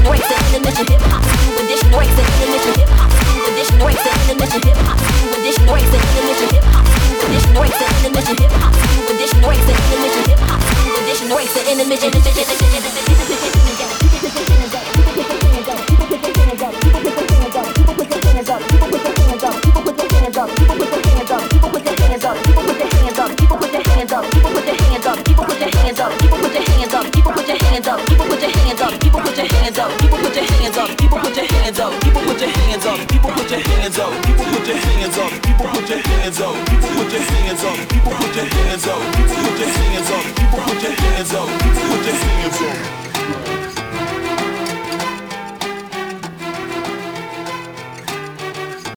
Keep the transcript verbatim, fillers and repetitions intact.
breaks the intermission. Hip hop school edition breaks the intermission. Hip hop school edition breaks the intermission. Hip hop school edition breaks the intermission. Hip hop school edition breaks the intermission. Hip hop school edition breaks the intermission. Hip hop school edition breaks the intermission. Hands up, people put your hands up, people put your hands up, people put your hands up.